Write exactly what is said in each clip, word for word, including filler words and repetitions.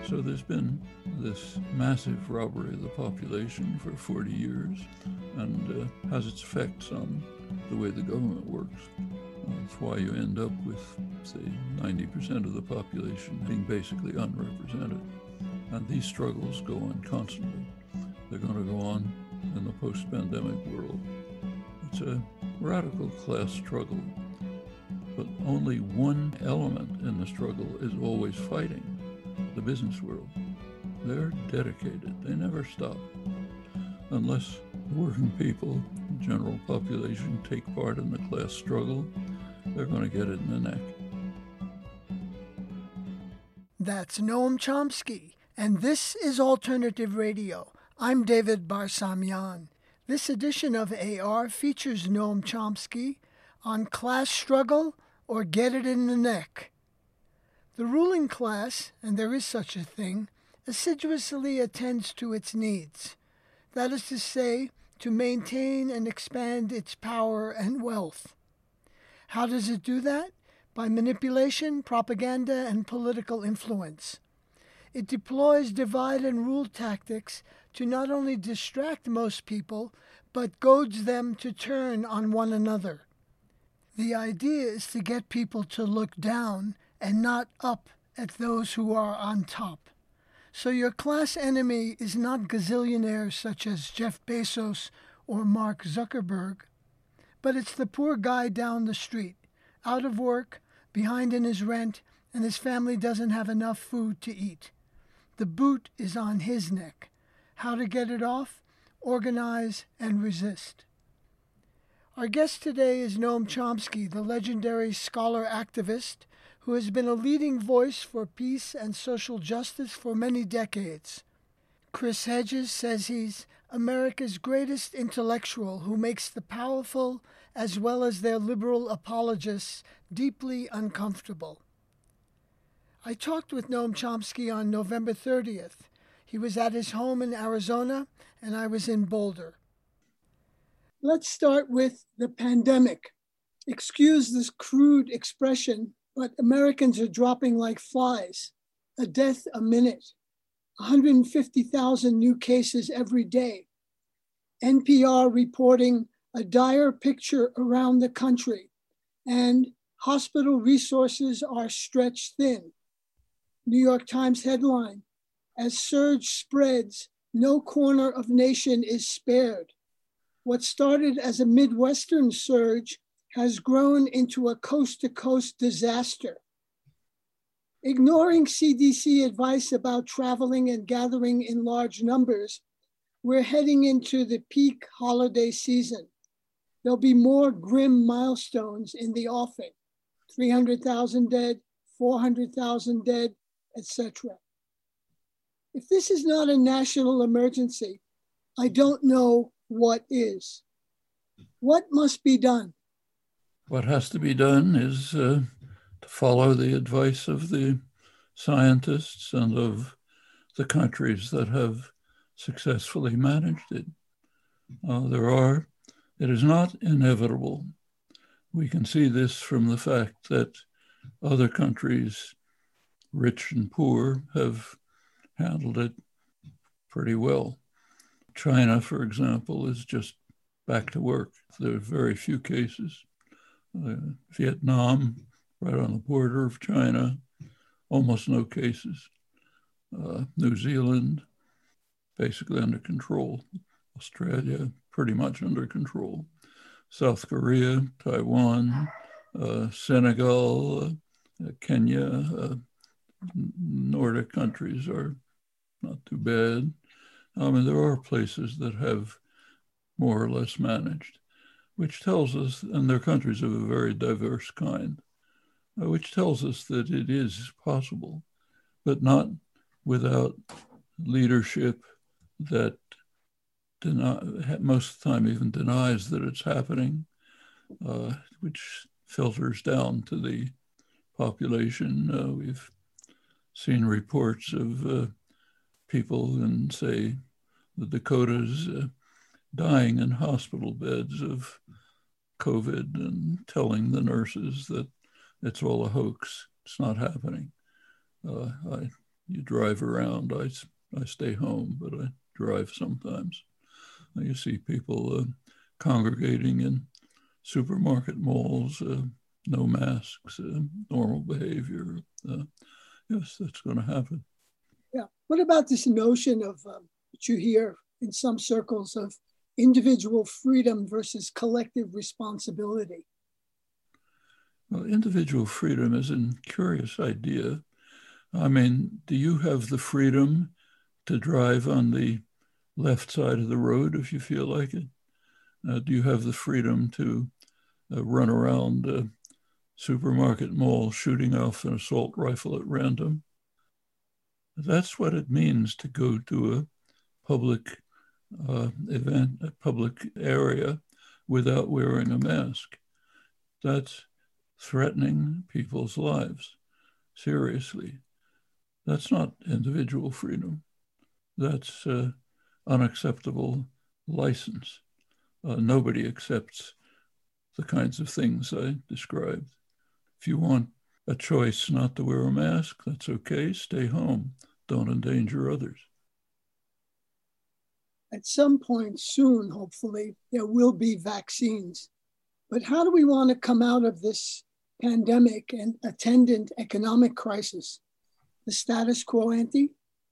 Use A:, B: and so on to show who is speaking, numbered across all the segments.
A: So there's been this massive robbery of the population for forty years and uh, has its effects on the way the government works. That's why you end up with, say, ninety percent of the population being basically unrepresented. And these struggles go on constantly. They're going to go on in the post-pandemic world. It's a radical class struggle, but only one element in the struggle is always fighting: the business world. They're dedicated. They never stop. Unless working people, the general population, take part in the class struggle, they're going to get it in the neck.
B: That's Noam Chomsky, and this is Alternative Radio. I'm David Barsamian. This edition of A R features Noam Chomsky on class struggle or get it in the neck. The ruling class, and there is such a thing, assiduously attends to its needs. That is to say, to maintain and expand its power and wealth. How does it do that? By manipulation, propaganda, and political influence. It deploys divide and rule tactics to not only distract most people, but goads them to turn on one another. The idea is to get people to look down and not up at those who are on top. So your class enemy is not gazillionaires such as Jeff Bezos or Mark Zuckerberg, but it's the poor guy down the street, out of work, behind in his rent, and his family doesn't have enough food to eat. The boot is on his neck. How to get it off? Organize and resist. Our guest today is Noam Chomsky, the legendary scholar activist who has been a leading voice for peace and social justice for many decades. Chris Hedges says he's America's greatest intellectual who makes the powerful, as well as their liberal apologists, deeply uncomfortable. I talked with Noam Chomsky on November thirtieth. He was at his home in Arizona, and I was in Boulder. Let's start with the pandemic. Excuse this crude expression, but Americans are dropping like flies, a death a minute, one hundred fifty thousand new cases every day. N P R reporting a dire picture around the country, and hospital resources are stretched thin. New York Times headline, as surge spreads, no corner of nation is spared. What started as a Midwestern surge has grown into a coast-to-coast disaster. Ignoring C D C advice about traveling and gathering in large numbers, we're heading into the peak holiday season. There'll be more grim milestones in the offing, three hundred thousand dead, four hundred thousand dead, et cetera. If this is not a national emergency, I don't know what is. What must be done?
A: What has to be done is uh, to follow the advice of the scientists and of the countries that have successfully managed it. Uh, there are, it is not inevitable. We can see this from the fact that other countries, rich and poor, have handled it pretty well. China, for example, is just back to work. There are very few cases. Uh, Vietnam, right on the border of China, almost no cases. Uh, New Zealand, basically under control. Australia, pretty much under control. South Korea, Taiwan, uh, Senegal, uh, Kenya, uh, Nordic countries are not too bad. I mean, there are places that have more or less managed, which tells us, and they're countries of a very diverse kind, uh, which tells us that it is possible, but not without leadership that deny, most of the time even denies that it's happening, uh, which filters down to the population. Uh, we've seen reports of uh, people in, say, the Dakotas uh, dying in hospital beds of COVID and telling the nurses that it's all a hoax. It's not happening. Uh, I you drive around. I, I stay home, but I drive sometimes. You see people uh, congregating in supermarket malls, uh, no masks, uh, normal behavior. Uh, yes, that's going to happen.
B: Yeah. What about this notion of um, what you hear in some circles of individual freedom versus collective responsibility?
A: Well, individual freedom is a curious idea. I mean, do you have the freedom to drive on the left side of the road if you feel like it? Uh, do you have the freedom to uh, run around a supermarket mall shooting off an assault rifle at random? That's what it means to go to a public uh, event, a public area without wearing a mask. That's threatening people's lives seriously. That's not individual freedom. That's uh, unacceptable license. Uh, nobody accepts the kinds of things I described. If you want a choice not to wear a mask, that's okay. Stay home. Don't endanger others.
B: At some point soon, hopefully, there will be vaccines. But how do we want to come out of this pandemic and attendant economic crisis? The status quo ante?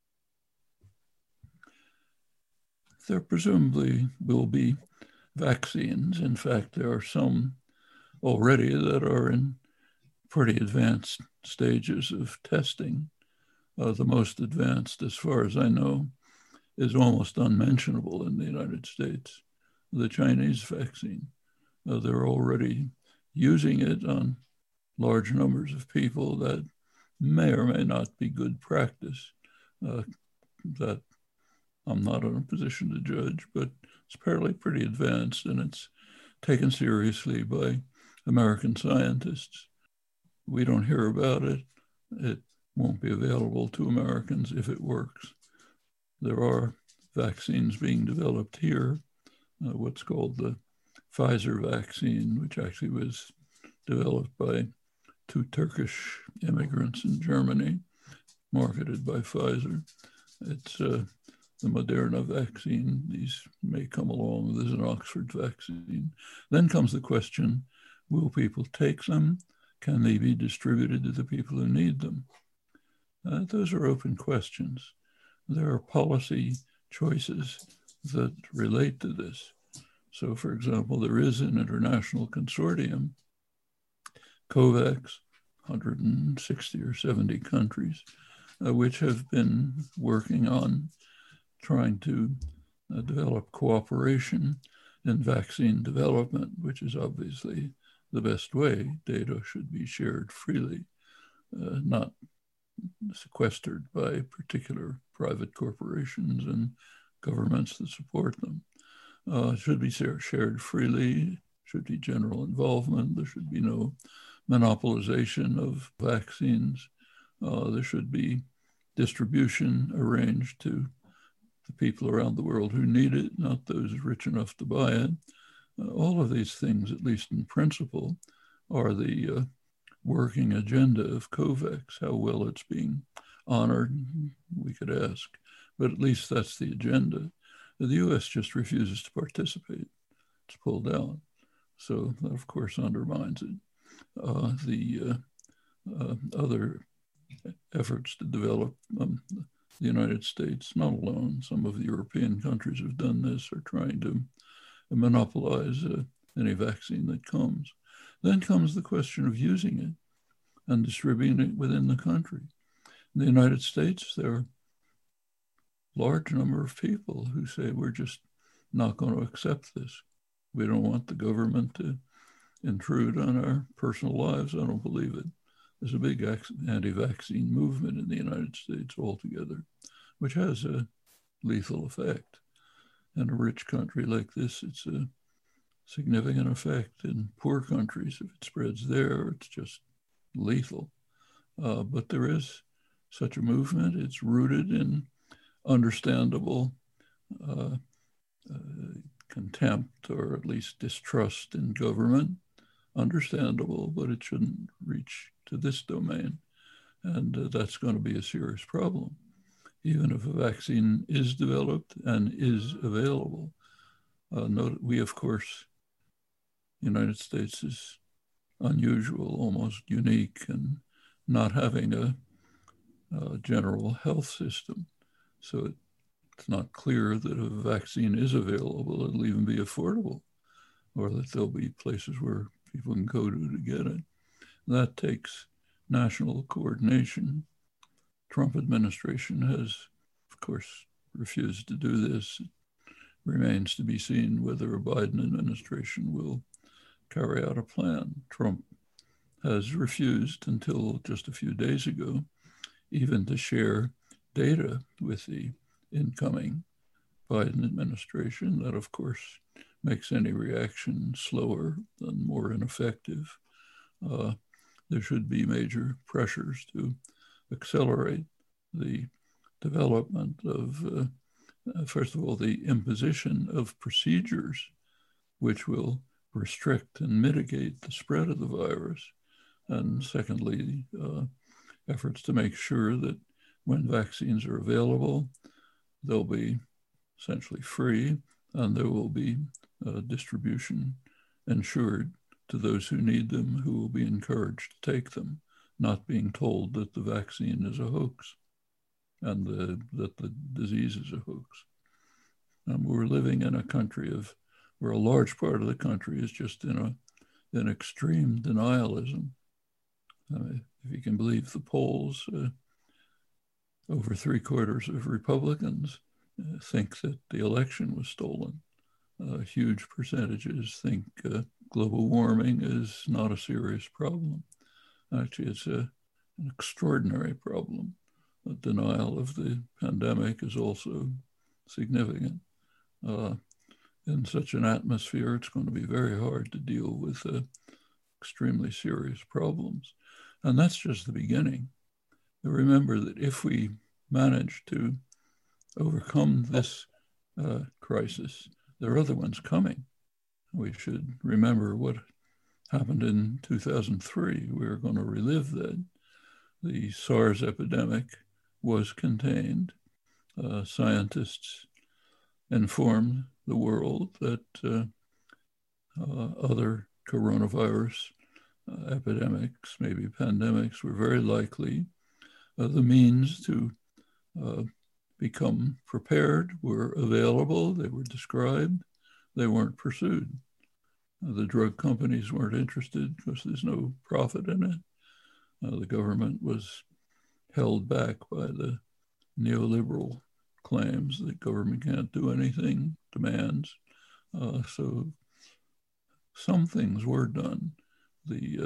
A: There presumably will be vaccines. In fact, there are some already that are in pretty advanced stages of testing. Uh, the most advanced, as far as I know, is almost unmentionable in the United States, the Chinese vaccine. Uh, they're already using it on large numbers of people. That may or may not be good practice. Uh, that I'm not in a position to judge, but it's apparently pretty advanced, and it's taken seriously by American scientists. We don't hear about it. It won't be available to Americans if it works. There are vaccines being developed here, uh, what's called the Pfizer vaccine, which actually was developed by two Turkish immigrants in Germany, marketed by Pfizer. It's uh, the Moderna vaccine. These may come along. There's an Oxford vaccine. Then comes the question, will people take them? Can they be distributed to the people who need them? Uh, those are open questions. There are policy choices that relate to this. So, for example, there is an international consortium, COVAX, one hundred sixty or seventy countries, uh, which have been working on trying to uh, develop cooperation in vaccine development, which is obviously the best way. Data should be shared freely, uh, not sequestered by particular private corporations and governments that support them. Uh, should be shared freely, should be general involvement. There should be no monopolization of vaccines. Uh, there should be distribution arranged to the people around the world who need it, not those rich enough to buy it. Uh, all of these things, at least in principle, are the uh, working agenda of COVAX. How well it's being honored, we could ask, but at least that's the agenda. The U S just refuses to participate. It's pulled out. So that, of course, undermines it. Uh, the uh, uh, other efforts to develop um, the United States, not alone, some of the European countries have done this, are trying to monopolize uh, any vaccine that comes. Then comes the question of using it and distributing it within the country. In the United States, there are large number of people who say, we're just not going to accept this. We don't want the government to intrude on our personal lives. I don't believe it. There's a big anti-vaccine movement in the United States altogether, which has a lethal effect. In a rich country like this, it's a significant effect. In poor countries, if it spreads there, it's just lethal. Uh, but there is such a movement. It's rooted in understandable uh, uh, contempt, or at least distrust in government. Understandable, but it shouldn't reach to this domain. And uh, that's going to be a serious problem. Even if a vaccine is developed and is available. Uh, note, we, of course, the United States is unusual, almost unique, in not having a, a general health system. So it, it's not clear that a vaccine is available. It'll even be affordable, or that there'll be places where people can go to to get it. That takes national coordination. Trump administration has, of course, refused to do this. It remains to be seen whether a Biden administration will carry out a plan. Trump has refused until just a few days ago even to share data with the incoming Biden administration. That, of course, makes any reaction slower and more ineffective. Uh, there should be major pressures to accelerate the development of, uh, uh, first of all, the imposition of procedures which will restrict and mitigate the spread of the virus. And secondly, uh, efforts to make sure that when vaccines are available, they'll be essentially free and there will be uh, distribution ensured to those who need them, who will be encouraged to take them, not being told that the vaccine is a hoax and the, that the disease is a hoax. And we're living in a country of where a large part of the country is just in a in extreme denialism. Uh, if you can believe the polls, uh, over three quarters of Republicans uh, think that the election was stolen. Uh, huge percentages think uh, global warming is not a serious problem. Actually, it's a, an extraordinary problem. The denial of the pandemic is also significant. Uh, in such an atmosphere, it's going to be very hard to deal with uh, extremely serious problems. And that's just the beginning. Remember that if we manage to overcome this uh, crisis, there are other ones coming. We should remember what happened in two thousand three. We are going to relive that. The SARS epidemic was contained. Uh, scientists informed the world that uh, uh, other coronavirus uh, epidemics, maybe pandemics, were very likely. Uh, the means to uh, become prepared were available. They were described. They weren't pursued. Uh, the drug companies weren't interested because there's no profit in it. Uh, the government was held back by the neoliberal claims that government can't do anything, demands. Uh, so some things were done. The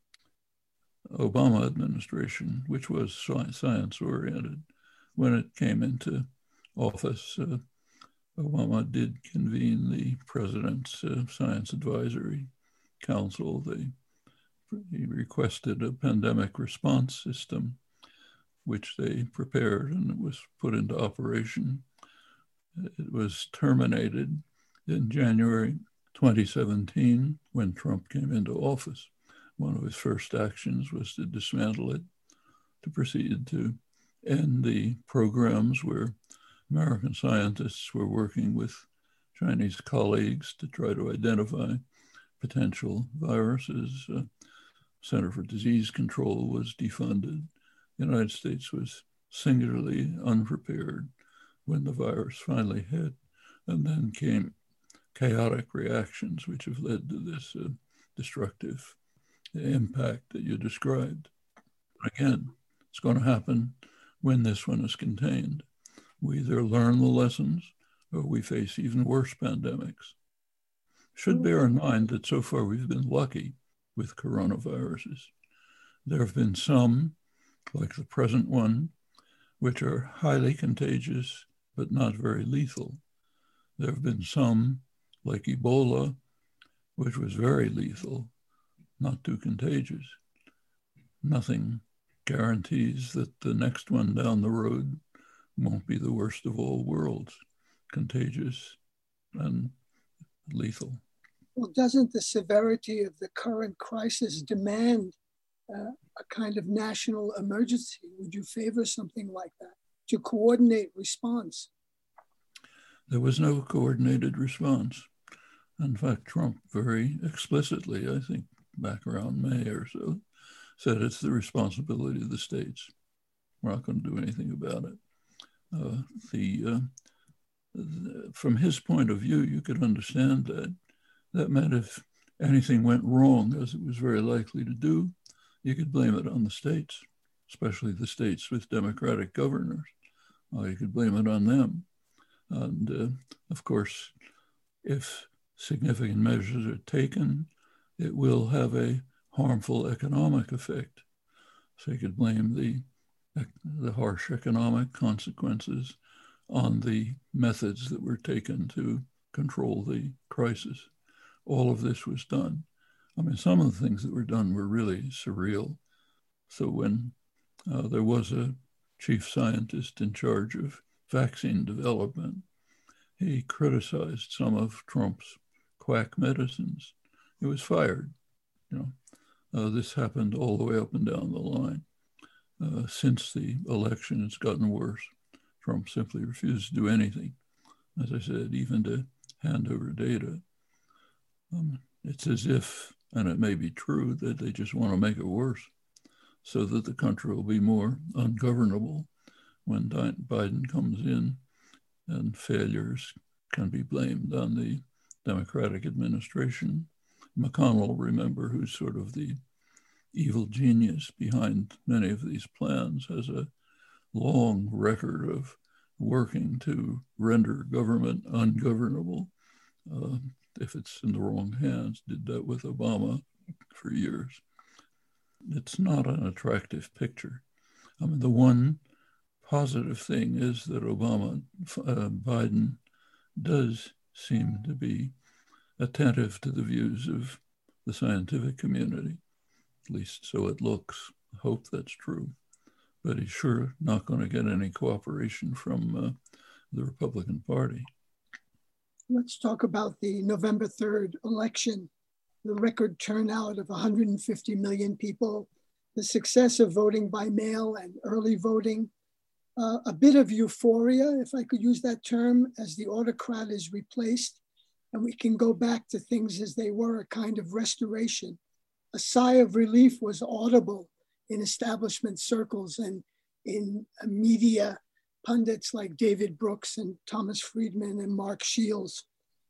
A: uh, Obama administration, which was science-oriented, when it came into office, uh, Obama did convene the president's uh, Science Advisory Council. They, he requested a pandemic response system, which they prepared, and it was put into operation. It was terminated in January twenty seventeen when Trump came into office. One of his first actions was to dismantle it, to proceed to end the programs where American scientists were working with Chinese colleagues to try to identify potential viruses. Uh, Center for Disease Control was defunded. The United States was singularly unprepared when the virus finally hit, and then came chaotic reactions which have led to this uh, destructive impact that you described. Again, it's going to happen when this one is contained. We either learn the lessons or we face even worse pandemics. Should bear in mind that so far we've been lucky with coronaviruses. There have been some, like the present one, which are highly contagious but not very lethal. There have been some, like Ebola, which was very lethal, not too contagious. Nothing guarantees that the next one down the road won't be the worst of all worlds, contagious and lethal.
B: Well, doesn't the severity of the current crisis demand uh, a kind of national emergency? Would you favor something like that to coordinate response?
A: There was no coordinated response. In fact, Trump very explicitly, I think back around May or so, said it's the responsibility of the states. We're not going to do anything about it. Uh, the, uh, the from his point of view, you could understand that. That meant if anything went wrong, as it was very likely to do, you could blame it on the states, especially the states with democratic governors. Uh, you could blame it on them. And uh, of course, if significant measures are taken, it will have a harmful economic effect. So you could blame the, the harsh economic consequences on the methods that were taken to control the crisis. All of this was done. I mean, some of the things that were done were really surreal. So when uh, there was a chief scientist in charge of vaccine development, he criticized some of Trump's quack medicines. He was fired. You know, uh, this happened all the way up and down the line. Uh, since the election, it's gotten worse. Trump simply refused to do anything. As I said, even to hand over data. Um, it's as if, and it may be true, that they just want to make it worse so that the country will be more ungovernable when Biden comes in, and failures can be blamed on the Democratic administration. McConnell, remember, who's sort of the evil genius behind many of these plans, has a long record of working to render government ungovernable. Uh, if it's in the wrong hands, did that with Obama for years. It's not an attractive picture. I mean, the one positive thing is that Obama, uh, Biden does seem to be attentive to the views of the scientific community, at least so it looks. I hope that's true. But he's sure not going to get any cooperation from uh, the Republican Party.
B: Let's talk about the November third election, the record turnout of one hundred fifty million people, the success of voting by mail and early voting, uh, a bit of euphoria, if I could use that term, as the autocrat is replaced, and we can go back to things as they were, a kind of restoration. A sigh of relief was audible in establishment circles and in media pundits like David Brooks and Thomas Friedman and Mark Shields.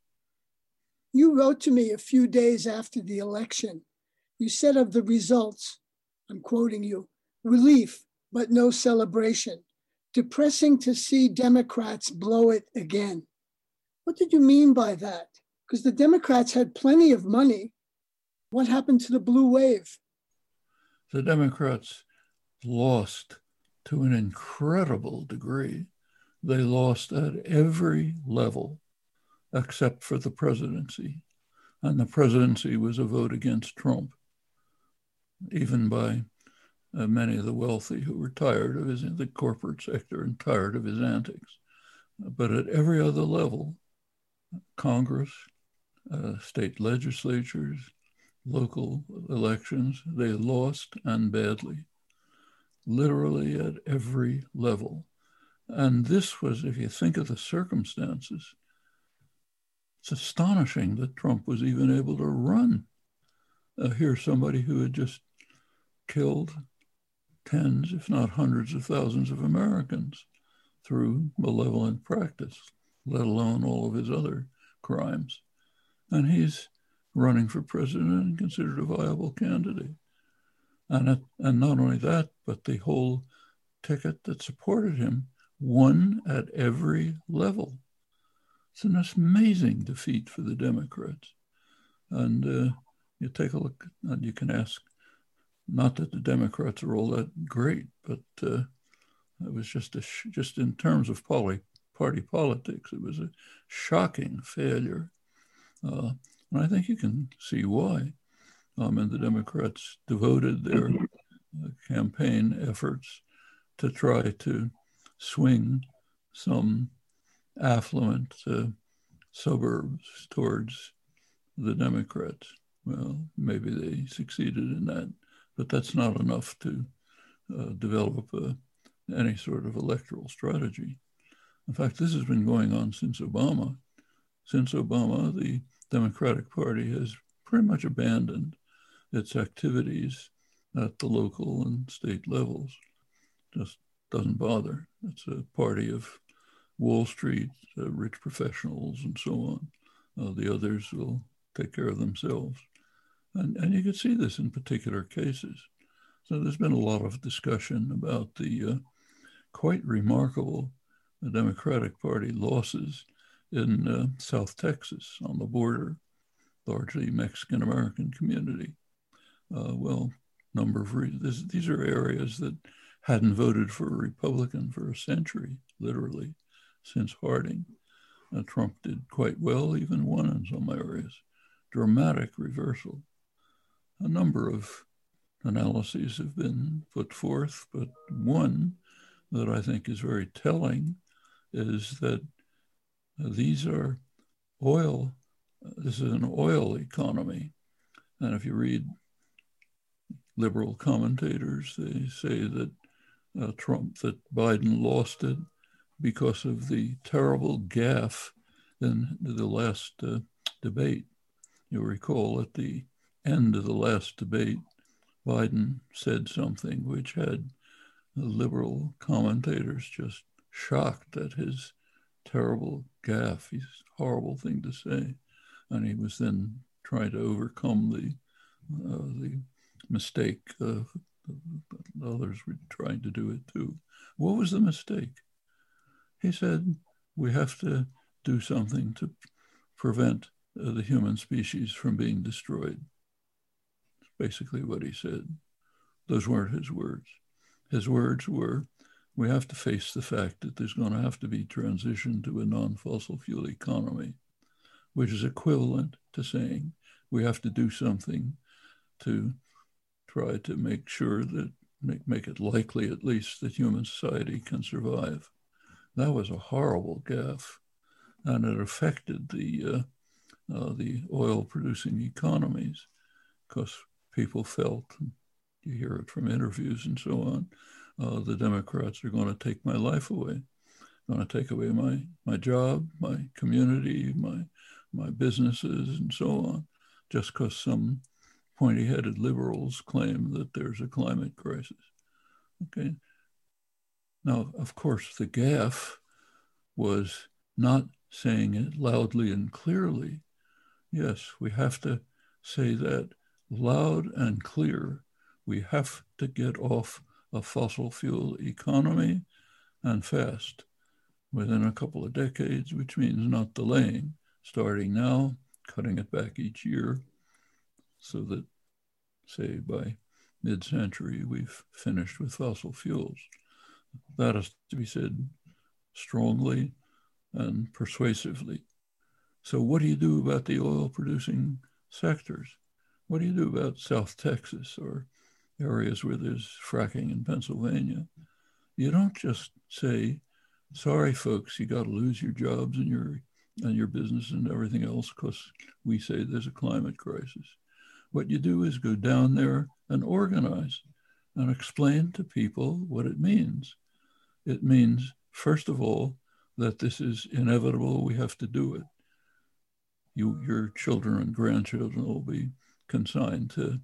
B: You wrote to me a few days after the election. You said of the results, I'm quoting you, relief, but no celebration. Depressing to see Democrats blow it again. What did you mean by that? Because the Democrats had plenty of money. What happened to the blue wave?
A: The Democrats lost to an incredible degree. They lost at every level except for the presidency. And the presidency was a vote against Trump, even by uh, many of the wealthy who were tired of his, the corporate sector and tired of his antics. But at every other level, Congress, uh, state legislatures, local elections, they lost, and badly, literally at every level. And this was, if you think of the circumstances, it's astonishing that Trump was even able to run. Uh, here's somebody who had just killed tens, if not hundreds of thousands of Americans through malevolent practice, let alone all of his other crimes. And he's running for president and considered a viable candidate. And, it, and not only that, but the whole ticket that supported him won at every level. It's an amazing defeat for the Democrats. And uh, you take a look, and you can ask, not that the Democrats are all that great, but uh, it was just a sh- just in terms of poly- party politics, it was a shocking failure. Uh, and I think you can see why. Um, and the Democrats devoted their uh, campaign efforts to try to swing some affluent uh, suburbs towards the Democrats. Well, maybe they succeeded in that. but that's not enough to uh, develop a, any sort of electoral strategy. In fact, this has been going on since Obama. Since Obama, the Democratic Party has pretty much abandoned its activities at the local and state levels. Just doesn't bother. It's a party of Wall Street, uh, rich professionals, and so on. Uh, the others will take care of themselves. And, and you can see this in particular cases. So there's been a lot of discussion about the uh, quite remarkable uh, Democratic Party losses in uh, South Texas on the border, largely Mexican-American community. Uh, well, number of reasons. These are areas that hadn't voted for a Republican for a century, literally, since Harding. Uh, Trump did quite well, even won in some areas. Dramatic reversal. A number of analyses have been put forth, but one that I think is very telling is that uh, these are oil, uh, this is an oil economy. And if you read liberal commentators, they say that uh, Trump, that Biden lost it because of the terrible gaffe in the last uh, debate. You'll recall at the end of the last debate, Biden said something which had the liberal commentators just shocked at his terrible gaffe, his horrible thing to say. And he was then trying to overcome the, uh, the mistake. Uh, others were trying to do it too. What was the mistake? He said, we have to do something to prevent uh, the human species from being destroyed. That's basically what he said. Those weren't his words. His words were, we have to face the fact that there's going to have to be transition to a non-fossil fuel economy, which is equivalent to saying we have to do something to try to make sure that, make, make it likely at least that human society can survive. That was a horrible gaffe, and it affected the, uh, uh, the oil-producing economies because people felt, you hear it from interviews and so on, uh, the Democrats are going to take my life away, going to take away my, my job, my community, my, my businesses, and so on, just because some pointy-headed liberals claim that there's a climate crisis. Okay. Now, of course, the gaffe was not saying it loudly and clearly. Yes, we have to say that loud and clear. We have to get off a fossil fuel economy and fast within a couple of decades, which means not delaying, starting now, cutting it back each year so that, say, by mid-century, we've finished with fossil fuels. That has to be said strongly and persuasively. So what do you do about the oil-producing sectors? What do you do about South Texas or areas where there's fracking in Pennsylvania? You don't just say, sorry, folks, you got to lose your jobs and your, and your business and everything else because we say there's a climate crisis. What you do is go down there and organize and explain to people what it means. It means, first of all, that this is inevitable. We have to do it. You, your children and grandchildren will be consigned to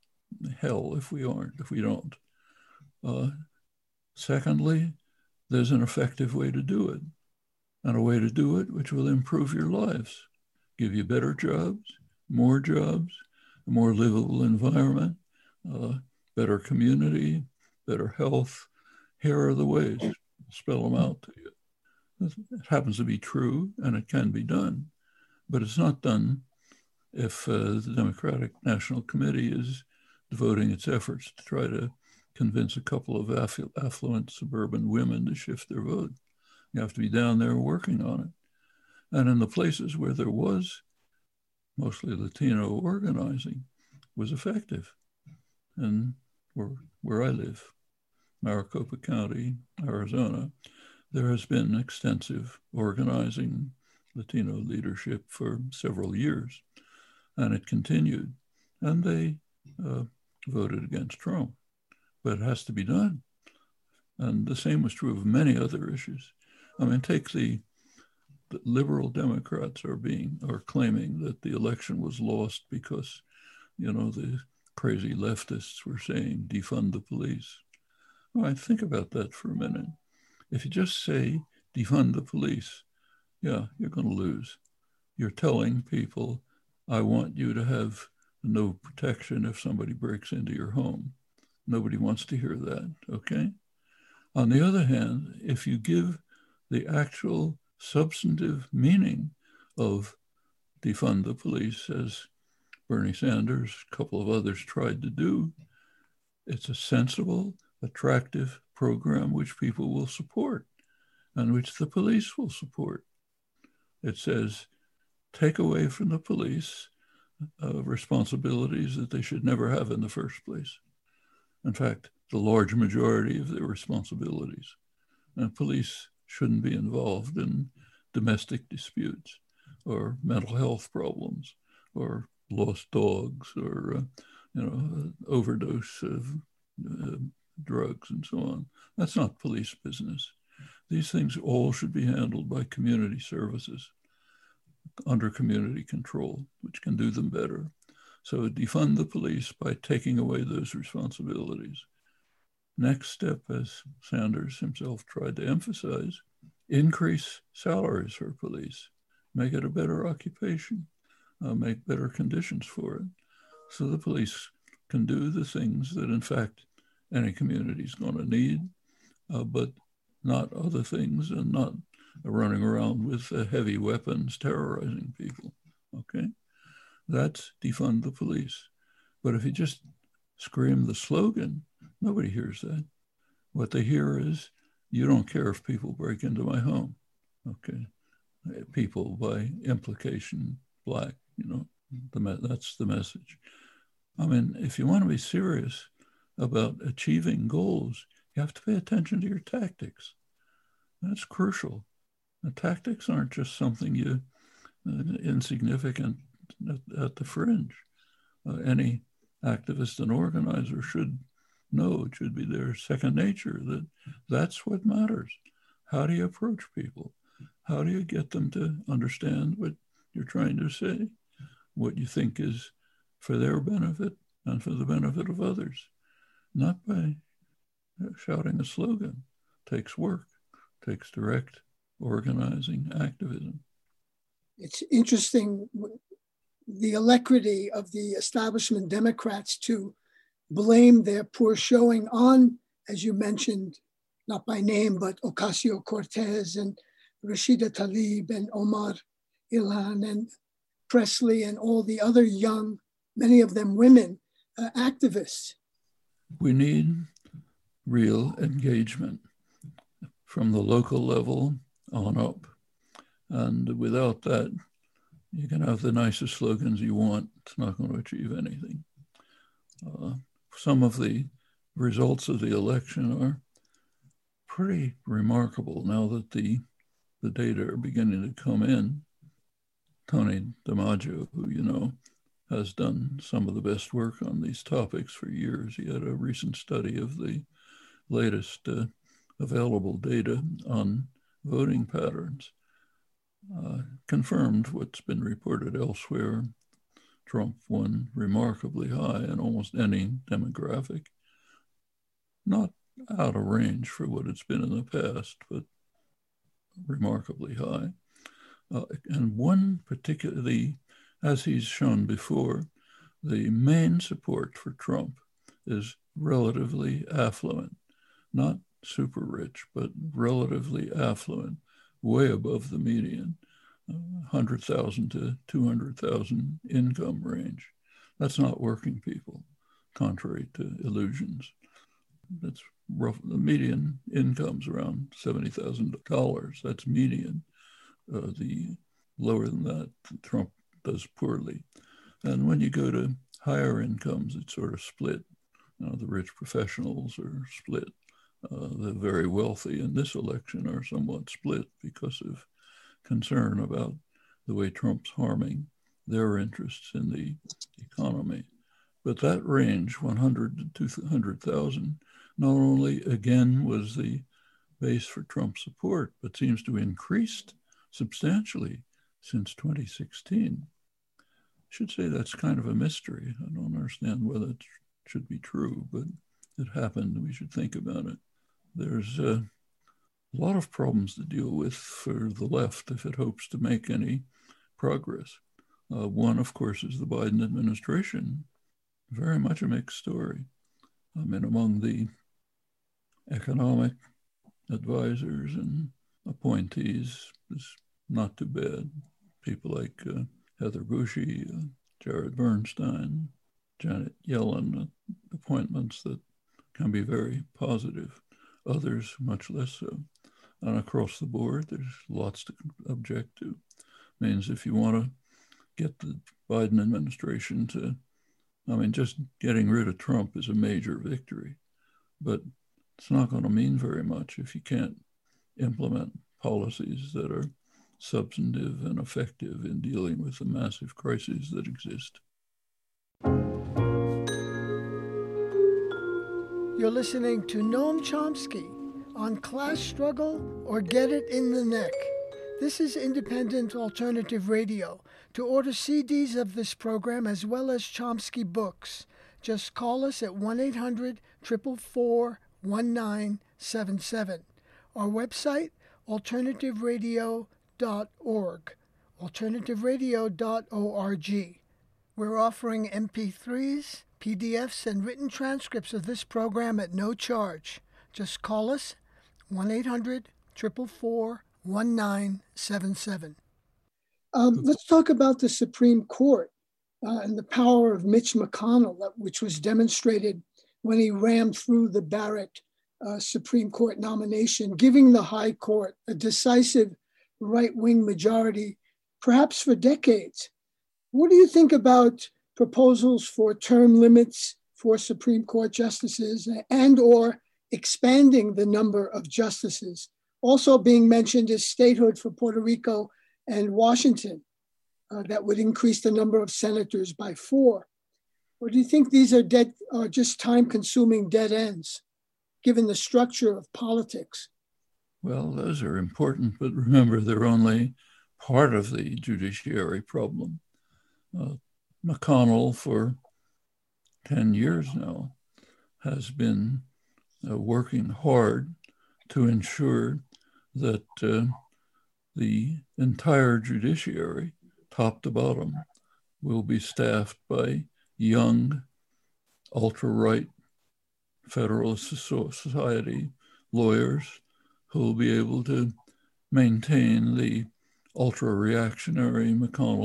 A: hell if we aren't, if we don't. Uh, secondly, there's an effective way to do it, and a way to do it which will improve your lives, give you better jobs, more jobs, a more livable environment, uh, better community, better health. Here are the ways. I'll spell them out to you. It happens to be true, and it can be done, but it's not done if uh, the Democratic National Committee is devoting its efforts to try to convince a couple of affu- affluent suburban women to shift their vote. You have to be down there working on it. And in the places where there was mostly Latino organizing, was effective. And where, where I live, Maricopa County, Arizona, there has been extensive organizing Latino leadership for several years, and it continued. And they uh, voted against Trump, but it has to be done. And the same was true of many other issues. I mean, take the, the liberal Democrats are being are claiming that the election was lost because, you know, the crazy leftists were saying defund the police. All right, think about that for a minute. If you just say defund the police, yeah, you're going to lose. You're telling people, I want you to have no protection if somebody breaks into your home. Nobody wants to hear that, okay? On the other hand, if you give the actual substantive meaning of defund the police, as Bernie Sanders, a couple of others tried to do, it's a sensible, attractive program which people will support and which the police will support. It says, take away from the police uh, responsibilities that they should never have in the first place. In fact, the large majority of their responsibilities. And police shouldn't be involved in domestic disputes or mental health problems or lost dogs or, uh, you know, overdose of uh, drugs and so on. That's not police business. These things all should be handled by community services under community control, which can do them better. So defund the police by taking away those responsibilities. Next step, as Sanders himself tried to emphasize, increase salaries for police, make it a better occupation, uh, make better conditions for it, so the police can do the things that, in fact, any community is going to need, uh, but not other things, and not running around with uh, heavy weapons terrorizing people, okay? That's defund the police. But if you just scream the slogan, nobody hears that. What they hear is, you don't care if people break into my home, okay? People by implication, black, you know, the, that's the message. I mean, if you want to be serious about achieving goals, you have to pay attention to your tactics. That's crucial. The tactics aren't just something you, uh, insignificant at, at the fringe. Uh, any activist and organizer should know, it should be their second nature, that that's what matters. How do you approach people? How do you get them to understand what you're trying to say, what you think is for their benefit and for the benefit of others? Not by shouting a slogan. It takes work, it takes direct organizing activism.
B: It's interesting, the alacrity of the establishment Democrats to blame their poor showing on, as you mentioned, not by name, but Ocasio-Cortez and Rashida Tlaib and Omar Ilhan and Presley and all the other young, many of them women, uh, activists.
A: We need real engagement from the local level on up. And without that, you can have the nicest slogans you want. It's not going to achieve anything. Uh, some of the results of the election are pretty remarkable now that the, the data are beginning to come in. Tony DiMaggio, who you know, has done some of the best work on these topics for years. He had a recent study of the latest uh, available data on voting patterns, uh, confirmed what's been reported elsewhere. Trump won remarkably high in almost any demographic, not out of range for what it's been in the past, but remarkably high. Uh, and one particularly, as he's shown before, the main support for Trump is relatively affluent, not super rich, but relatively affluent, way above the median, uh, one hundred thousand to two hundred thousand income range. That's not working people, contrary to illusions. That's rough. The median income's around seventy thousand dollars. That's median. Uh, the lower than that, Trump does poorly. And when you go to higher incomes, it's sort of split. You know, the rich professionals are split. Uh, the very wealthy in this election are somewhat split because of concern about the way Trump's harming their interests in the economy. But that range, one hundred to two hundred thousand, not only again was the base for Trump support, but seems to have increased substantially since twenty sixteen. I should say that's kind of a mystery. I don't understand whether it should be true, but it happened and we should think about it. There's a lot of problems to deal with for the left if it hopes to make any progress. Uh, one, of course, is the Biden administration. Very much a mixed story. I mean, among the economic advisors and appointees is not too bad. People like uh, Heather Bushy, uh, Jared Bernstein, Janet Yellen, uh, appointments that can be very positive. Others, much less so. And across the board, there's lots to object to. Means if you want to get the Biden administration to, I mean, just getting rid of Trump is a major victory, but it's not going to mean very much if you can't implement policies that are substantive and effective in dealing with the massive crises that exist.
B: You're listening to Noam Chomsky on Class Struggle or Get It in the Neck. This is independent alternative radio. To order C Ds of this program as well as Chomsky books, just call us at one eight hundred, four four four, one nine seven seven. Our website, alternative radio dot org, alternative radio dot org. We're offering M P threes, P D Fs, and written transcripts of this program at no charge. Just call us, one eight hundred, four four four, one nine seven seven. Um, let's talk about the Supreme Court uh, and the power of Mitch McConnell, which was demonstrated when he rammed through the Barrett uh, Supreme Court nomination, giving the High Court a decisive right-wing majority, perhaps for decades. What do you think about proposals for term limits for Supreme Court justices and or expanding the number of justices? Also being mentioned is statehood for Puerto Rico and Washington. Uh, that would increase the number of senators by four. Or do you think these are dead, are just time-consuming dead ends, given the structure of politics?
A: Well, those are important, but remember, they're only part of the judiciary problem. Uh, McConnell, for ten years now, has been uh, working hard to ensure that uh, the entire judiciary, top to bottom, will be staffed by young, ultra-right Federalist Society lawyers who will be able to maintain the ultra-reactionary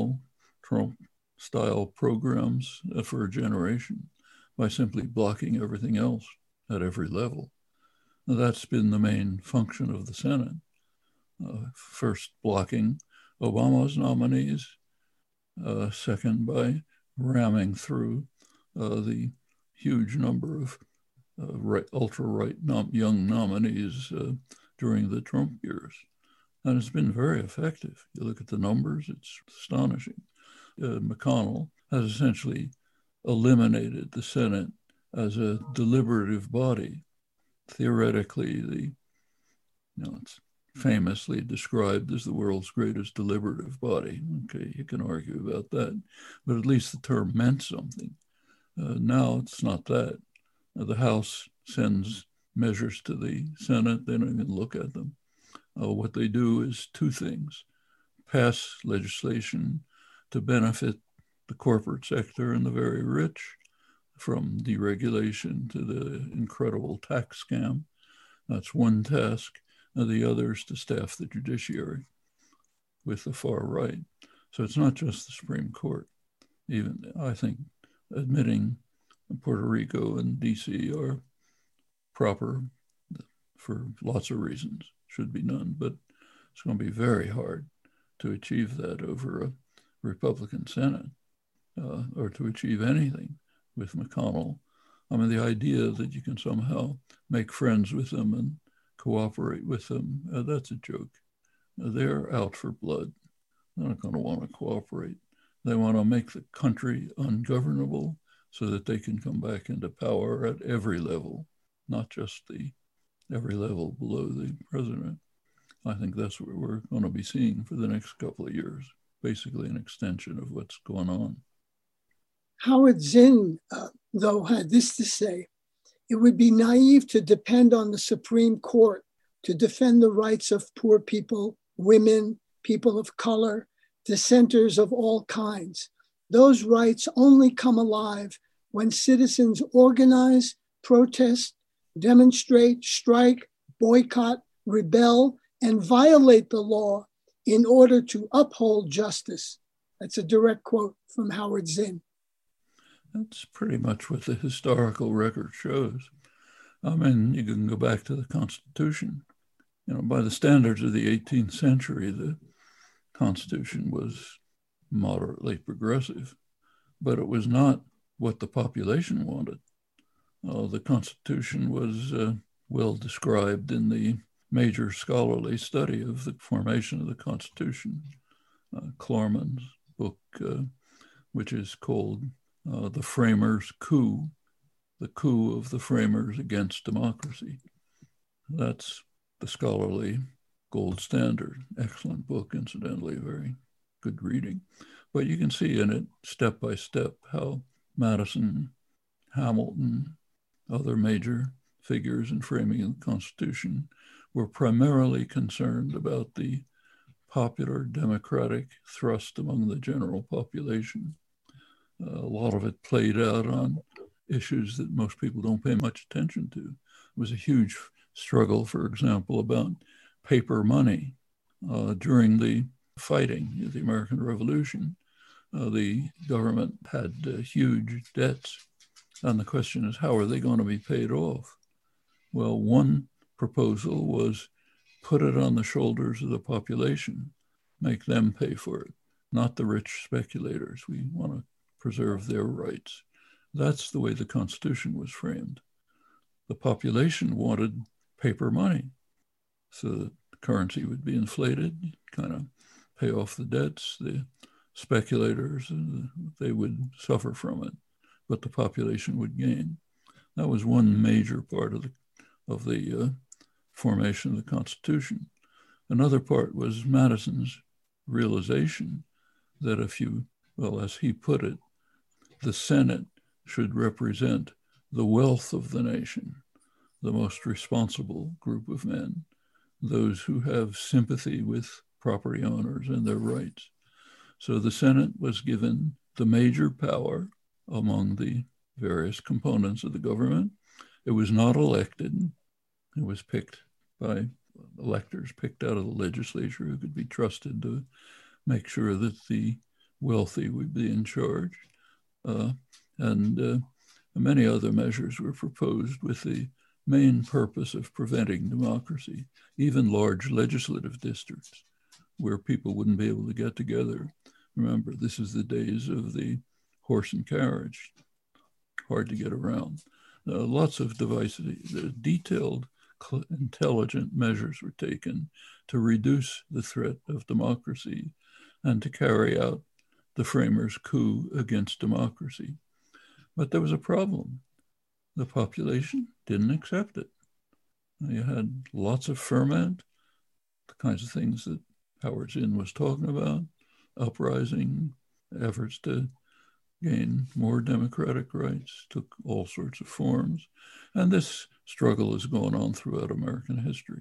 A: McConnell-Trump-style programs for a generation by simply blocking everything else at every level. Now, that's been the main function of the Senate. Uh, first blocking Obama's nominees, uh, second by ramming through uh, the huge number of uh, right, ultra-right nom- young nominees uh, during the Trump years. And it's been very effective. You look at the numbers, it's astonishing. Uh, McConnell has essentially eliminated the Senate as a deliberative body. Theoretically, the, you know, it's famously described as the world's greatest deliberative body. Okay, you can argue about that, but at least the term meant something. Uh, now it's not that. Uh, the House sends measures to the Senate, they don't even look at them. Uh, what they do is two things: pass legislation to benefit the corporate sector and the very rich, from deregulation to the incredible tax scam. That's one task. And the other is to staff the judiciary with the far right. So it's not just the Supreme Court. Even, I think, admitting Puerto Rico and D C are proper for lots of reasons, should be done, but it's going to be very hard to achieve that over a Republican Senate uh, or to achieve anything with McConnell. I mean, the idea that you can somehow make friends with them and cooperate with them, uh, that's a joke. Uh, they're out for blood. They're not going to want to cooperate. They want to make the country ungovernable so that they can come back into power at every level, not just the every level below the president. I think that's what we're going to be seeing for the next couple of years, basically an extension of what's going on.
B: Howard Zinn, uh, though, had this to say: it would be naive to depend on the Supreme Court to defend the rights of poor people, women, people of color, dissenters of all kinds. Those rights only come alive when citizens organize, protest, demonstrate, strike, boycott, rebel, and violate the law in order to uphold justice. That's a direct quote from Howard Zinn.
A: That's pretty much what the historical record shows. I mean, you can go back to the Constitution. You know, by the standards of the eighteenth century, the Constitution was moderately progressive, but it was not what the population wanted. Uh, the Constitution was uh, well described in the major scholarly study of the formation of the Constitution, uh, Klarman's book, uh, which is called uh, The Framers' Coup, the coup of the framers against democracy. That's the scholarly gold standard. Excellent book, incidentally, very good reading. But you can see in it, step by step, how Madison, Hamilton, other major figures in framing the Constitution were primarily concerned about the popular democratic thrust among the general population. Uh, a lot of it played out on issues that most people don't pay much attention to. It was a huge struggle, for example, about paper money. Uh, during the fighting of the American Revolution, uh, the government had uh, huge debts. And the question is, how are they going to be paid off? Well, one proposal was put it on the shoulders of the population, make them pay for it, not the rich speculators. We want to preserve their rights. That's the way the Constitution was framed. The population wanted paper money, so that the currency would be inflated, kind of pay off the debts. The speculators, they would suffer from it, but the population would gain. That was one major part of the, of the uh, formation of the Constitution. Another part was Madison's realization that if you, well, as he put it, the Senate should represent the wealth of the nation, the most responsible group of men, those who have sympathy with property owners and their rights. So the Senate was given the major power among the various components of the government. It was not elected. It was picked by electors, picked out of the legislature, who could be trusted to make sure that the wealthy would be in charge. Uh, and uh, many other measures were proposed with the main purpose of preventing democracy, even large legislative districts where people wouldn't be able to get together. Remember, this is the days of the horse and carriage, hard to get around. Uh, lots of devices, uh, detailed, intelligent measures were taken to reduce the threat of democracy and to carry out the framers' coup against democracy. But there was a problem. The population didn't accept it. You had lots of ferment, the kinds of things that Howard Zinn was talking about, uprising, efforts to gain more democratic rights, took all sorts of forms. And this struggle is going on throughout American history.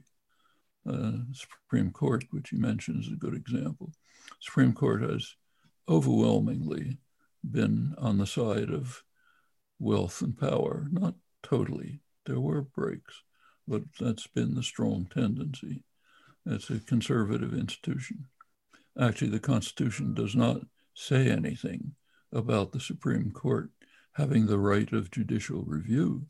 A: Uh, Supreme Court, which you mentioned, is a good example. Supreme Court has overwhelmingly been on the side of wealth and power, not totally. There were breaks, but that's been the strong tendency. It's a conservative institution. Actually, the Constitution does not say anything about the Supreme Court having the right of judicial review,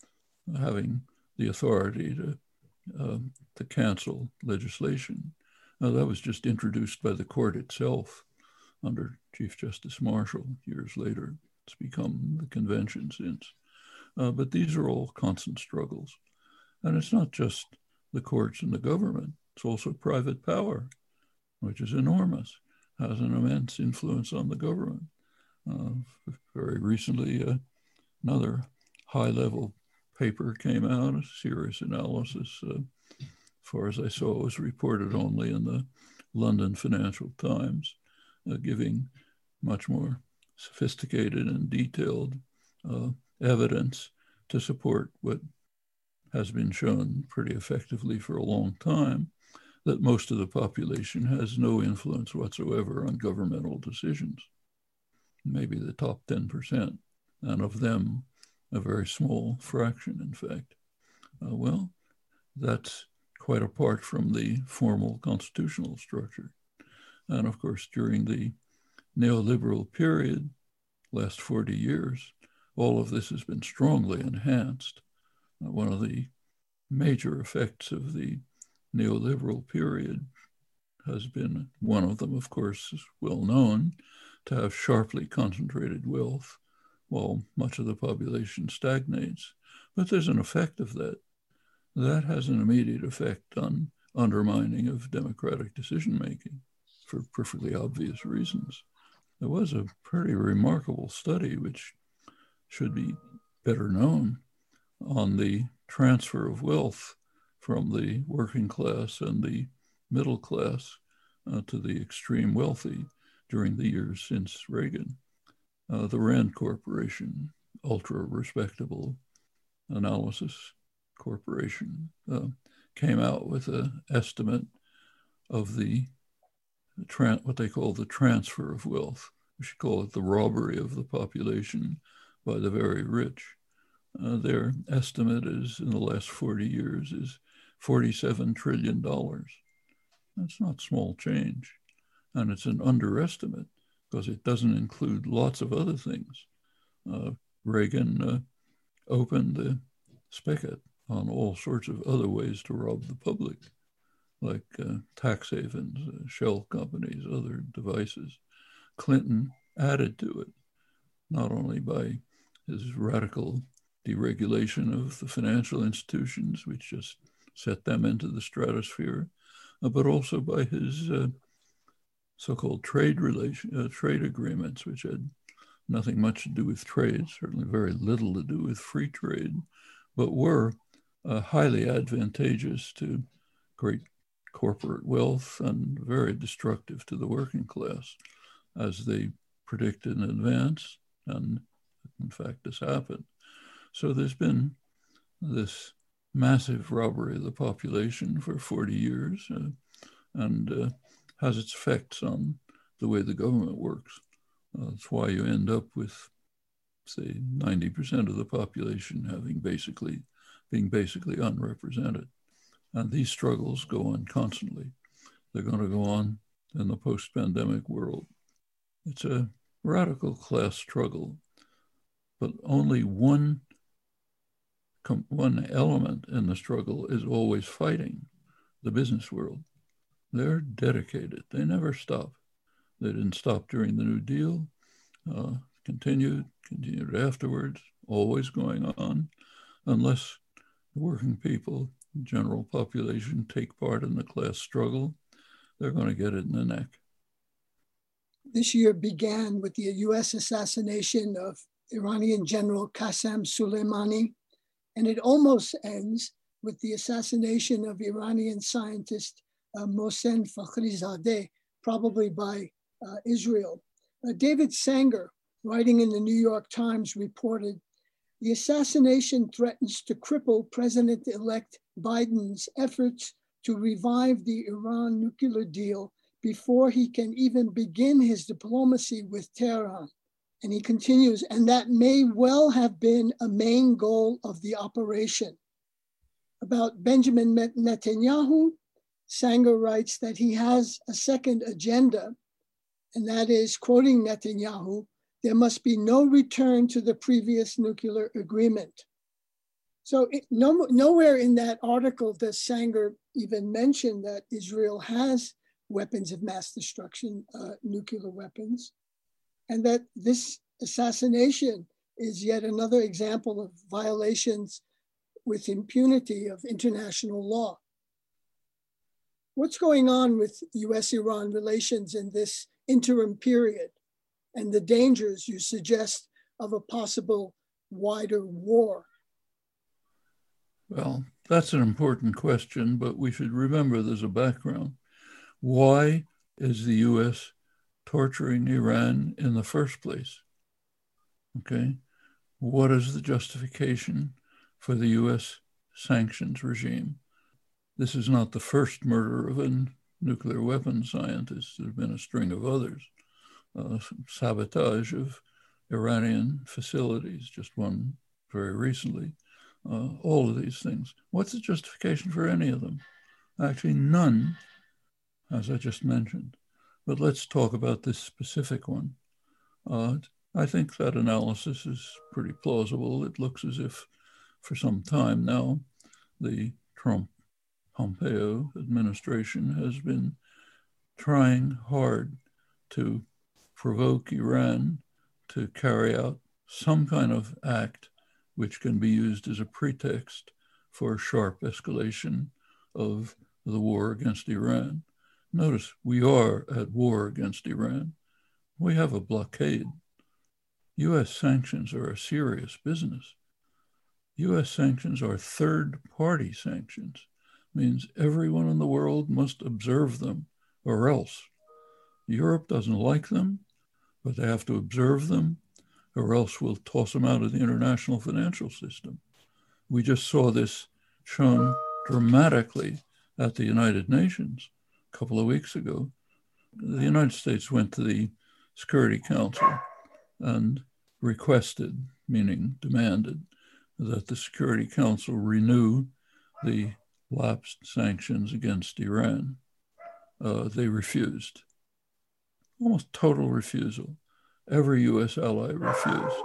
A: having the authority to, uh, to cancel legislation. Now, that was just introduced by the court itself under Chief Justice Marshall years later. It's become the convention since. Uh, but these are all constant struggles. And it's not just the courts and the government, it's also private power, which is enormous, has an immense influence on the government. Uh, very recently, uh, another high-level paper came out, a serious analysis. Uh, as far as I saw, it was reported only in the London Financial Times, uh, giving much more sophisticated and detailed uh, evidence to support what has been shown pretty effectively for a long time, that most of the population has no influence whatsoever on governmental decisions. Maybe the top ten percent, and of them, a very small fraction, in fact. Uh, well, that's quite apart from the formal constitutional structure. And of course, during the neoliberal period, last forty years, all of this has been strongly enhanced. Uh, one of the major effects of the neoliberal period has been, one of them, of course, is well known, to have sharply concentrated wealth while much of the population stagnates. But there's an effect of that. That has an immediate effect on undermining of democratic decision-making for perfectly obvious reasons. There was a pretty remarkable study, which should be better known, on the transfer of wealth from the working class and the middle class uh, to the extreme wealthy during the years since Reagan. Uh, the Rand Corporation, ultra respectable analysis corporation, uh, came out with an estimate of the what they call the transfer of wealth. We should call it the robbery of the population by the very rich. Uh, their estimate is, in the last forty years, is forty-seven trillion dollars. That's not small change. And it's an underestimate because it doesn't include lots of other things. Uh, Reagan uh, opened the spigot on all sorts of other ways to rob the public, like uh, tax havens, uh, shell companies, other devices. Clinton added to it, not only by his radical deregulation of the financial institutions, which just set them into the stratosphere, uh, but also by his uh, so-called trade relation, uh, trade agreements, which had nothing much to do with trade, certainly very little to do with free trade, but were uh, highly advantageous to great corporate wealth and very destructive to the working class, as they predicted in advance. And in fact, this happened. So there's been this massive robbery of the population for forty years uh, and uh, has its effects on the way the government works. Uh, that's why you end up with, say, ninety percent of the population having basically, being basically unrepresented. And these struggles go on constantly. They're going to go on in the post-pandemic world. It's a radical class struggle, but only one, one element in the struggle is always fighting: the business world. They're dedicated. They never stop. They didn't stop during the New Deal, uh, continued, continued afterwards, always going on, unless the working people, general population, take part in the class struggle, they're going to get it in the neck.
B: This year began with the U S assassination of Iranian General Qasem Soleimani, and it almost ends with the assassination of Iranian scientist uh, Mohsen Fakhrizadeh, probably by uh, Israel. Uh, David Sanger, writing in the New York Times, reported, "The assassination threatens to cripple President-elect Biden's efforts to revive the Iran nuclear deal before he can even begin his diplomacy with Tehran." And he continues, "and that may well have been a main goal of the operation." About Benjamin Netanyahu, Sanger writes that he has a second agenda, and that is, quoting Netanyahu, "There must be no return to the previous nuclear agreement." So it, no, nowhere in that article does Sanger even mention that Israel has weapons of mass destruction, uh, nuclear weapons, and that this assassination is yet another example of violations with impunity of international law. What's going on with U S Iran relations in this interim period? and the dangers you suggest of a possible wider war?
A: Well, that's an important question, but we should remember there's a background. Why is the U S torturing Iran in the first place? Okay. What is the justification for the U S sanctions regime? This is not the first murder of a nuclear weapons scientist. There have been a string of others. Uh, sabotage of Iranian facilities, just one very recently. Uh, all of these things. What's the justification for any of them? Actually, none, as I just mentioned. But let's talk about this specific one. Uh, I think that analysis is pretty plausible. It looks as if for some time now, the Trump-Pompeo administration has been trying hard to provoke Iran to carry out some kind of act which can be used as a pretext for sharp escalation of the war against Iran. Notice, we are at war against Iran. We have a blockade. U S sanctions are a serious business. U S sanctions are third-party sanctions. Means everyone in the world must observe them, or else. Europe doesn't like them, but they have to observe them, or else we'll toss them out of the international financial system. We just saw this shown dramatically at the United Nations a couple of weeks ago. The United States went to the Security Council and requested, meaning demanded, that the Security Council renew the lapsed sanctions against Iran. Uh, they refused. Almost total refusal. Every U S ally refused.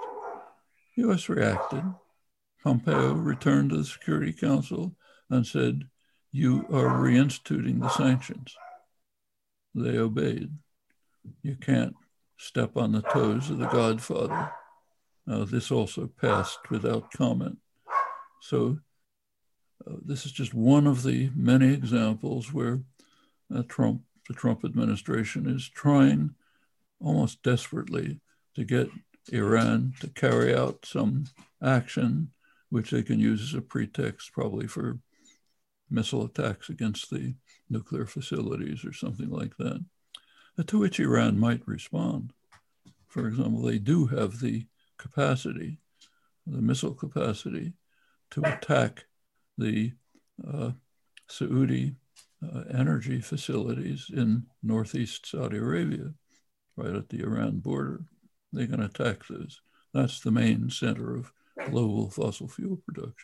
A: U S reacted. Pompeo returned to the Security Council and said, you are reinstituting the sanctions. They obeyed. You can't step on the toes of the Godfather. Uh, this also passed without comment. So uh, this is just one of the many examples where uh, Trump, the Trump administration is trying almost desperately to get Iran to carry out some action which they can use as a pretext probably for missile attacks against the nuclear facilities or something like that, to which Iran might respond. For example, they do have the capacity, the missile capacity, to attack the uh, Saudi uh, energy facilities in northeast Saudi Arabia, right at the Iran border. They can attack those. That's the main center of global fossil fuel production.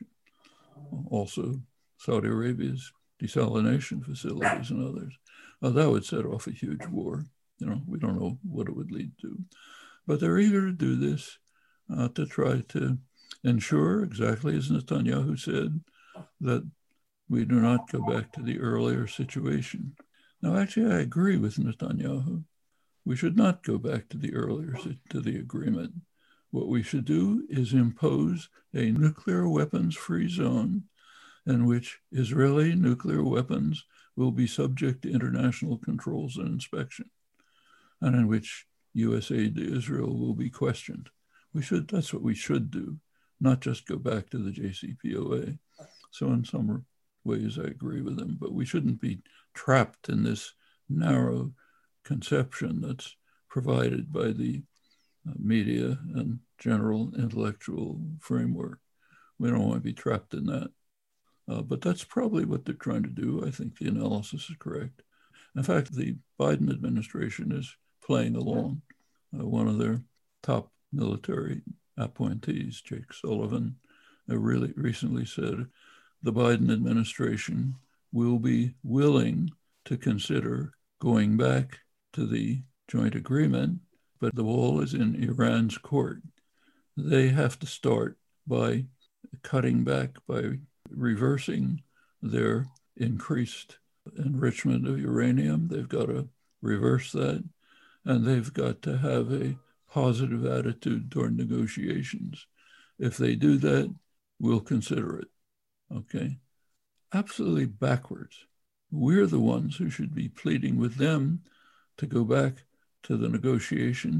A: Also, Saudi Arabia's desalination facilities and others. Uh, that would set off a huge war. You know, we don't know what it would lead to. But they're eager to do this uh, to try to ensure, exactly as Netanyahu said, that we do not go back to the earlier situation. Now, actually, I agree with Netanyahu. We should not go back to the earlier, to the agreement. What we should do is impose a nuclear weapons-free zone in which Israeli nuclear weapons will be subject to international controls and inspection, and in which U S aid to Israel will be questioned. We should, that's what we should do, not just go back to the J C P O A. So in some ways I agree with him, but we shouldn't be trapped in this narrow conception that's provided by the uh, media and general intellectual framework. We don't want to be trapped in that. Uh, but that's probably what they're trying to do. I think the analysis is correct. In fact, the Biden administration is playing along. Uh, one of their top military appointees, Jake Sullivan, uh, really recently said the Biden administration will be willing to consider going back to the joint agreement, but the ball is in Iran's court. They have to start by cutting back, by reversing their increased enrichment of uranium. They've got to reverse that, and they've got to have a positive attitude toward negotiations. If they do that, we'll consider it, okay? Absolutely backwards. We're the ones who should be pleading with them to go back to the negotiations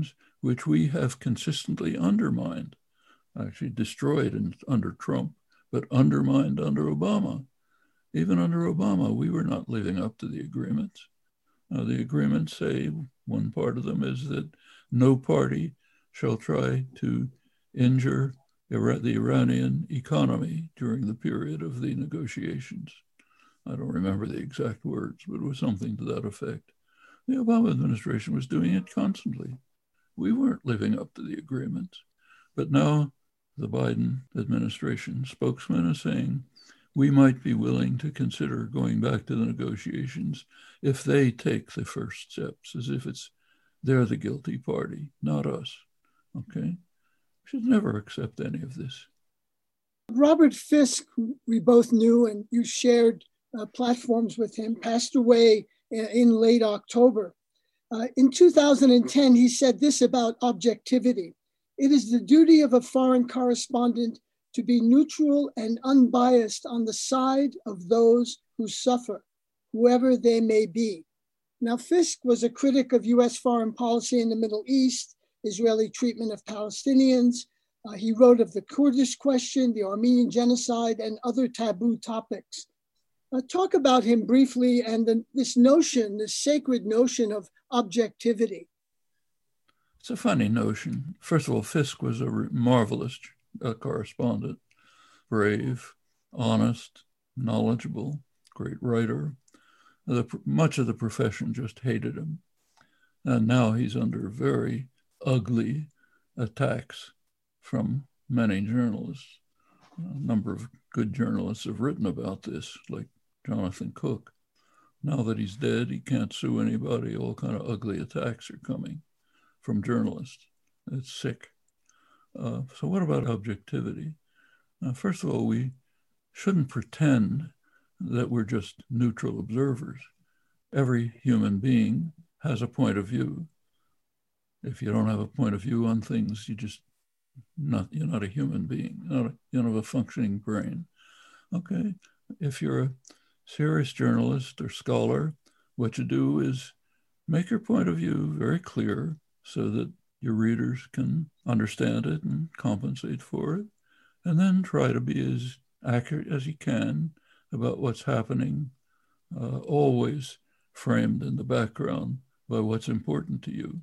A: which we have consistently undermined, actually destroyed in, under Trump, but undermined under Obama. Even under Obama, we were not living up to the agreements. Uh, the agreements say, one part of them is that no party shall try to injure the Iranian economy during the period of the negotiations. I don't remember the exact words, but it was something to that effect. The Obama administration was doing it constantly. We weren't living up to the agreements. But now the Biden administration spokesman is saying, we might be willing to consider going back to the negotiations if they take the first steps, as if it's they're the guilty party, not us. Okay? We should never accept any of this.
B: Robert Fisk, who we both knew and you shared uh, platforms with him, passed away in, in late October. Uh, in two thousand ten, he said this about objectivity. It is the duty of a foreign correspondent to be neutral and unbiased on the side of those who suffer, whoever they may be. Now, Fisk was a critic of U S foreign policy in the Middle East, Israeli treatment of Palestinians. Uh, he wrote of the Kurdish question, the Armenian genocide, and other taboo topics. Uh, talk about him briefly and the, this notion, this sacred notion of objectivity.
A: It's a funny notion. First of all, Fisk was a marvelous uh, correspondent, brave, honest, knowledgeable, great writer. The, much of the profession just hated him. And now he's under very ugly attacks from many journalists. A number of good journalists have written about this, like Jonathan Cook. Now that he's dead, he can't sue anybody. All kind of ugly attacks are coming from journalists. It's sick. Uh, so what about objectivity? Uh, first of all, we shouldn't pretend that we're just neutral observers. Every human being has a point of view. If you don't have a point of view on things, you just not you're not a human being. You're not a, you don't have a functioning brain. Okay, if you're a serious journalist or scholar, what you do is make your point of view very clear so that your readers can understand it and compensate for it, and then try to be as accurate as you can about what's happening, uh, always framed in the background by what's important to you.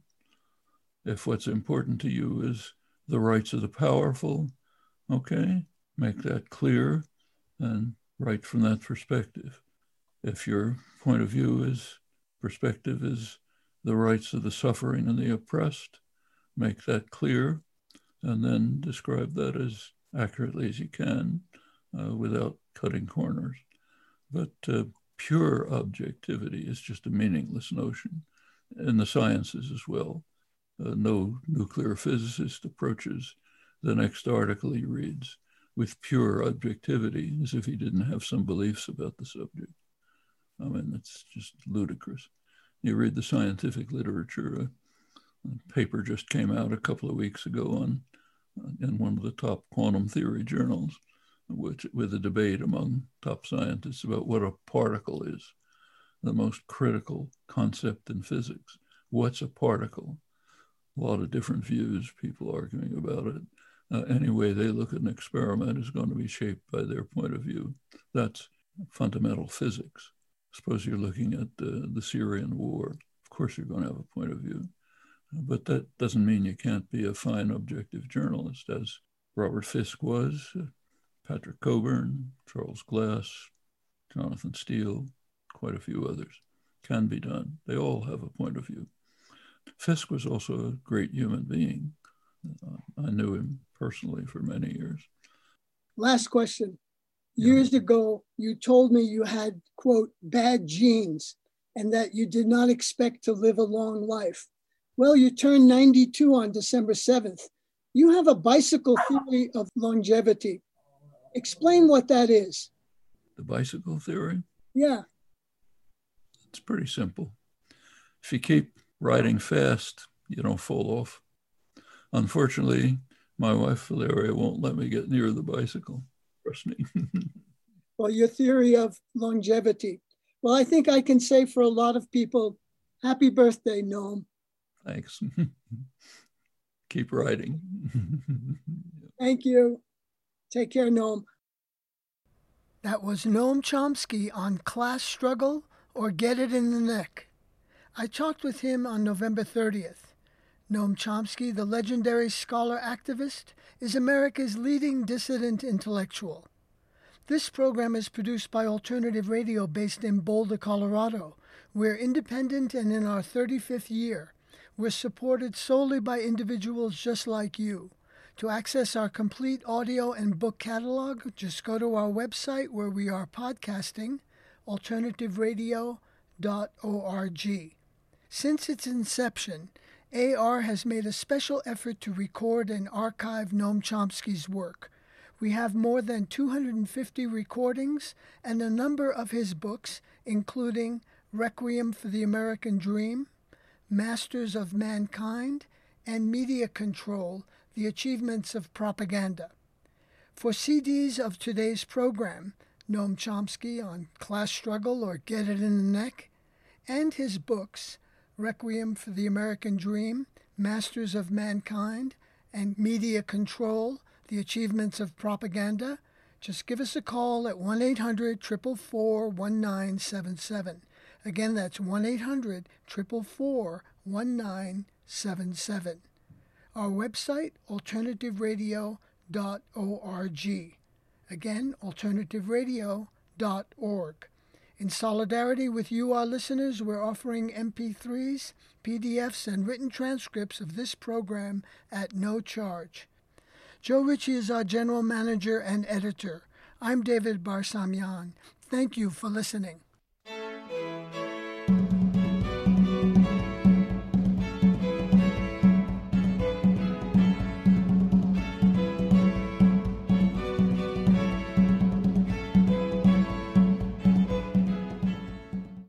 A: If what's important to you is the rights of the powerful, okay, make that clear and write from that perspective. If your point of view is, perspective is the rights of the suffering and the oppressed, make that clear and then describe that as accurately as you can uh, without cutting corners. But uh, pure objectivity is just a meaningless notion in the sciences as well. Uh, no nuclear physicist approaches the next article he reads with pure objectivity as if he didn't have some beliefs about the subject. I mean, it's just ludicrous. You read the scientific literature, a, a paper just came out a couple of weeks ago on uh, in one of the top quantum theory journals, which with a debate among top scientists about what a particle is, the most critical concept in physics. What's a particle? A lot of different views, people arguing about it. Uh, any way they look at an experiment is going to be shaped by their point of view. That's fundamental physics. Suppose you're looking at uh, the Syrian war. Of course, you're going to have a point of view. But that doesn't mean you can't be a fine objective journalist, as Robert Fisk was, uh, Patrick Coburn, Charles Glass, Jonathan Steele, quite a few others. Can be done. They all have a point of view. Fisk was also a great human being. Uh, I knew him personally for many years.
B: Last question. Years yeah. ago, you told me you had, quote, bad genes and that you did not expect to live a long life. Well, you turned ninety-two on December seventh. You have a bicycle theory of longevity. Explain what that is.
A: The bicycle theory?
B: Yeah.
A: It's pretty simple. If you keep riding fast, you don't fall off. Unfortunately, my wife, Valeria, won't let me get near the bicycle. Trust me.
B: Well, your theory of longevity. Well, I think I can say for a lot of people, happy birthday, Noam.
A: Thanks. keep writing.
B: Thank you. Take care, Noam. That was Noam Chomsky on Class Struggle or Get It in the Neck. I talked with him on November thirtieth. Noam Chomsky, the legendary scholar activist, is America's leading dissident intellectual. This program is produced by Alternative Radio based in Boulder, Colorado. We're independent and in our thirty-fifth year. We're supported solely by individuals just like you. To access our complete audio and book catalog, just go to our website where we are podcasting, alternative radio dot org. Since its inception, A R has made a special effort to record and archive Noam Chomsky's work. We have more than two hundred fifty recordings and a number of his books, including Requiem for the American Dream, Masters of Mankind, and Media Control, The Achievements of Propaganda. For C Ds of today's program, Noam Chomsky on Class Struggle or Get It in the Neck, and his books, Requiem for the American Dream, Masters of Mankind, and Media Control, The Achievements of Propaganda, just give us a call at one eight hundred, four four four, one nine seven seven. Again, that's one eight hundred, four four four, one nine seven seven. Our website, alternative radio dot org. Again, alternative radio dot org. In solidarity with you, our listeners, we're offering M P threes, P D Fs, and written transcripts of this program at no charge. Joe Ritchie is our general manager and editor. I'm David Barsamian. Thank you for listening.